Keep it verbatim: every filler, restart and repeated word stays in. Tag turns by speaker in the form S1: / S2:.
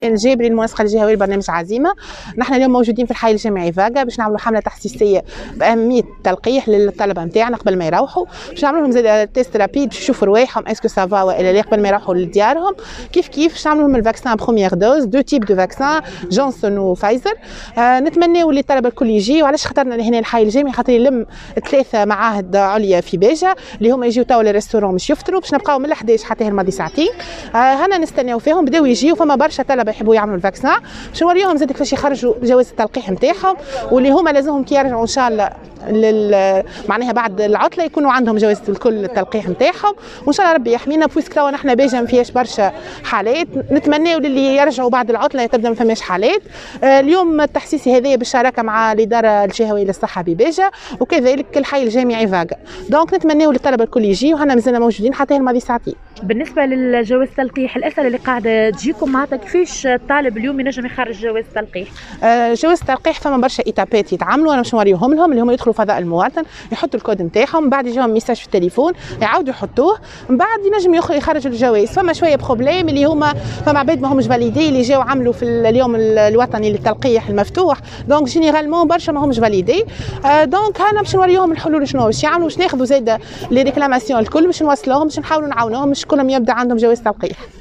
S1: الجابري المنسق الجهوي لبرنامج عزيمه. نحن اليوم موجودين في الحي الجامعي فاغا باش نعملوا حمله تحسيسيه باهميه التلقيح للطلبه نتاعنا قبل ما يروحوا، باش نعملوا لهم زاد تيست رابيد باش يشوفوا روايحهم اسكو سافا والا لا قبل ما يروحوا لديارهم. كيف كيف باش نعملوا لهم الفاكسان بروميير دوز، دو تيب دو فاكسان جونسون وفايزر. آه نتمناو اللي الطلبه الكل يجيو. علاش اخترنا هنا الحي الجامعي؟ خاطر يلم ثلاثه معاهد عليا في باجه اللي هما يجيو توا للريستورون باش يفطروا، باش نبقاو من الحداش حتى الماضي ساعتين. آه هنا نستناو فيهم، بداو يجيو، فما برشا طلبه يحبوا يعملوا الفاكسان. باش نوريهم زاد كيفاش يخرجوا جواز التلقيح نتاعهم، واللي هما لازمهم كي يرجعوا ان شاء الله لل... معناها بعد العطله يكونوا عندهم جواز الكل التلقيح نتاعهم، وان شاء الله ربي يحمينا. بويسك توا نحن باجه ما فيهاش برشا حالات، نتمناو للي يرجعوا بعد العطله تبدا ما فماش حالات. آه اليوم التحسيسي هذايا بالشراكه مع الاداره الجهويه للصحه بباجه وكذلك الحي الجامعي فاغا. دونك نتمناو للطلبه الكل يجيو، وحنا مازلنا موجودين حتى الماضي ساعتين.
S2: بالنسبه للجواز التلقيح، الاسئله اللي قاعده تجيكم معناتها كيفاش الطالب اليوم ينجم يخرج جواز التلقيح؟
S1: آه جواز التلقيح فما برشا ايتابات يتعاملوا، انا باش نوريهم لهم اللي هما يدخلوا فضاء المواطن، يحطوا الكود نتاعهم، بعد يجيهم ميساج في التليفون يعاودوا يحطوه، من بعد ينجم يخرجوا الجواز. فما شويه بروبليم اللي هما فما عباد ما همش فاليدي اللي جاوا عملوا في اليوم الوطني للتلقيح المفتوح، دونك جينيرالمون برشا ما همش فاليدي. آه دونك انا باش نوريهم الحلول شنو باش يعملوا، باش ناخذوا زاده لي ريكلاماسيون الكل باش نوصلوهم، باش نحاولوا نعاونوهم باش كلهم يبدا عندهم جواز تلقيح.